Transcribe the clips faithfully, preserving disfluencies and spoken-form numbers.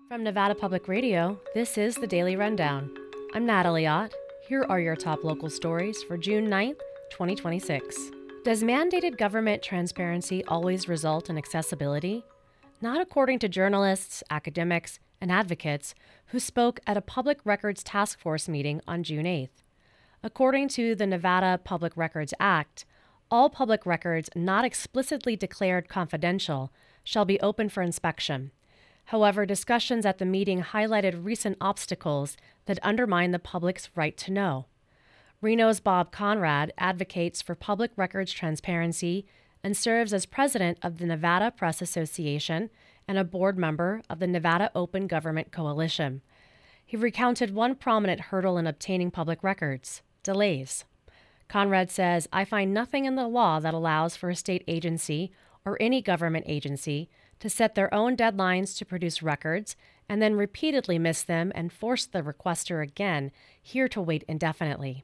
From Nevada Public Radio, this is the Daily Rundown. I'm Natalie Ott. Here are your top local stories for June ninth, twenty twenty-six. Does mandated government transparency always result in accessibility? Not according to journalists, academics, and advocates who spoke at a Public Records Task Force meeting on June eighth. According to the Nevada Public Records Act, all public records not explicitly declared confidential shall be open for inspection. However, discussions at the meeting highlighted recent obstacles that undermine the public's right to know. Reno's Bob Conrad advocates for public records transparency and serves as president of the Nevada Press Association and a board member of the Nevada Open Government Coalition. He recounted one prominent hurdle in obtaining public records: delays. Conrad says, "I find nothing in the law that allows for a state agency or any government agency to set their own deadlines to produce records and then repeatedly miss them and force the requester again here to wait indefinitely."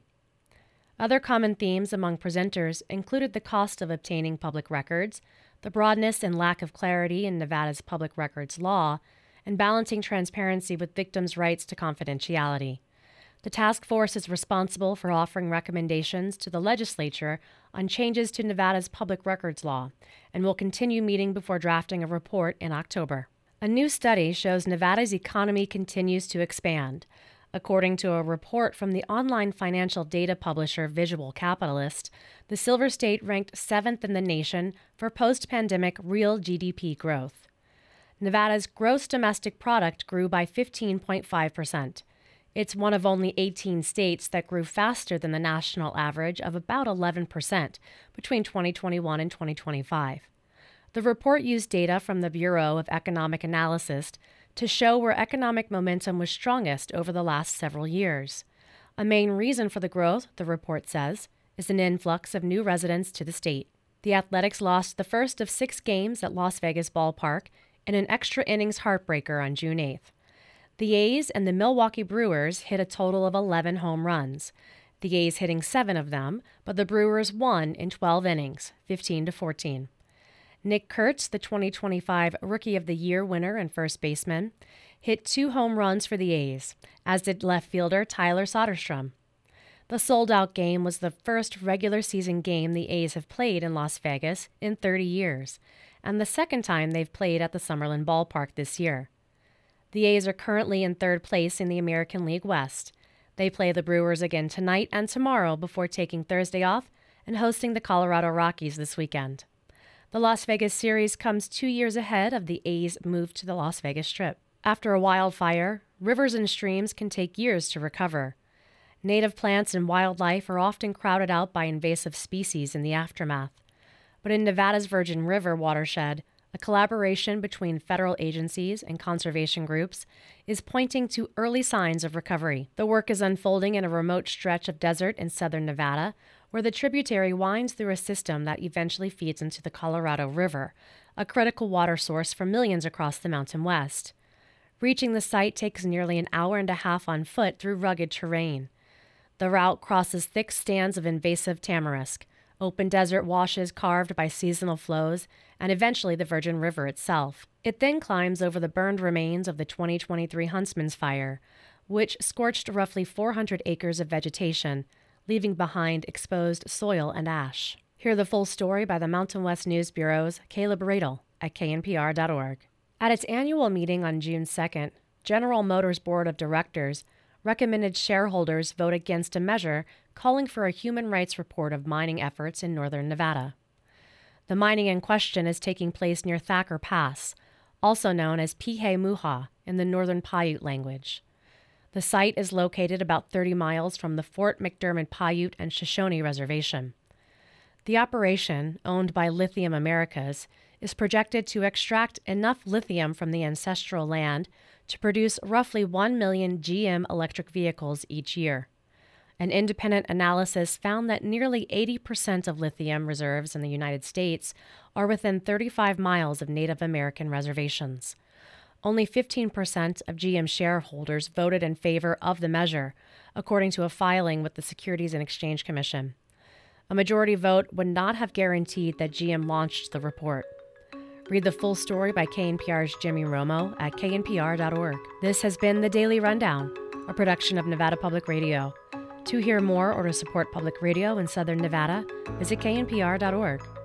Other common themes among presenters included the cost of obtaining public records, the broadness and lack of clarity in Nevada's public records law, and balancing transparency with victims' rights to confidentiality. The task force is responsible for offering recommendations to the legislature on changes to Nevada's public records law and will continue meeting before drafting a report in October. A new study shows Nevada's economy continues to expand. According to a report from the online financial data publisher Visual Capitalist, the Silver State ranked seventh in the nation for post-pandemic real G D P growth. Nevada's gross domestic product grew by fifteen point five percent. It's one of only eighteen states that grew faster than the national average of about eleven percent between twenty twenty-one and twenty twenty-five. The report used data from the Bureau of Economic Analysis to show where economic momentum was strongest over the last several years. A main reason for the growth, the report says, is an influx of new residents to the state. The Athletics lost the first of six games at Las Vegas Ballpark in an extra innings heartbreaker on June eighth. The A's and the Milwaukee Brewers hit a total of eleven home runs. The A's hitting seven of them, but the Brewers won in twelve innings, fifteen to fourteen. Nick Kurtz, the twenty twenty-five Rookie of the Year winner and first baseman, hit two home runs for the A's, as did left fielder Tyler Soderstrom. The sold-out game was the first regular season game the A's have played in Las Vegas in thirty years, and the second time they've played at the Summerlin Ballpark this year. The A's are currently in third place in the American League West. They play the Brewers again tonight and tomorrow before taking Thursday off and hosting the Colorado Rockies this weekend. The Las Vegas series comes two years ahead of the A's move to the Las Vegas Strip. After a wildfire, rivers and streams can take years to recover. Native plants and wildlife are often crowded out by invasive species in the aftermath. But in Nevada's Virgin River watershed, a collaboration between federal agencies and conservation groups is pointing to early signs of recovery. The work is unfolding in a remote stretch of desert in southern Nevada, where the tributary winds through a system that eventually feeds into the Colorado River, a critical water source for millions across the Mountain West. Reaching the site takes nearly an hour and a half on foot through rugged terrain. The route crosses thick stands of invasive tamarisk, open desert washes carved by seasonal flows, and eventually the Virgin River itself. It then climbs over the burned remains of the twenty twenty-three Huntsman's Fire, which scorched roughly four hundred acres of vegetation, leaving behind exposed soil and ash. Hear the full story by the Mountain West News Bureau's Caleb Radel at K N P R dot org. At its annual meeting on June second, General Motors Board of Directors recommended shareholders vote against a measure calling for a human rights report of mining efforts in northern Nevada. The mining in question is taking place near Thacker Pass, also known as Pihe Muha in the Northern Paiute language. The site is located about thirty miles from the Fort McDermott Paiute and Shoshone Reservation. The operation, owned by Lithium Americas, is projected to extract enough lithium from the ancestral land to produce roughly one million G M electric vehicles each year. An independent analysis found that nearly eighty percent of lithium reserves in the United States are within thirty-five miles of Native American reservations. Only fifteen percent of G M shareholders voted in favor of the measure, according to a filing with the Securities and Exchange Commission. A majority vote would not have guaranteed that G M launched the report. Read the full story by K N P R's Jimmy Romo at K N P R dot org. This has been The Daily Rundown, a production of Nevada Public Radio. To hear more or to support public radio in Southern Nevada, visit K N P R dot org.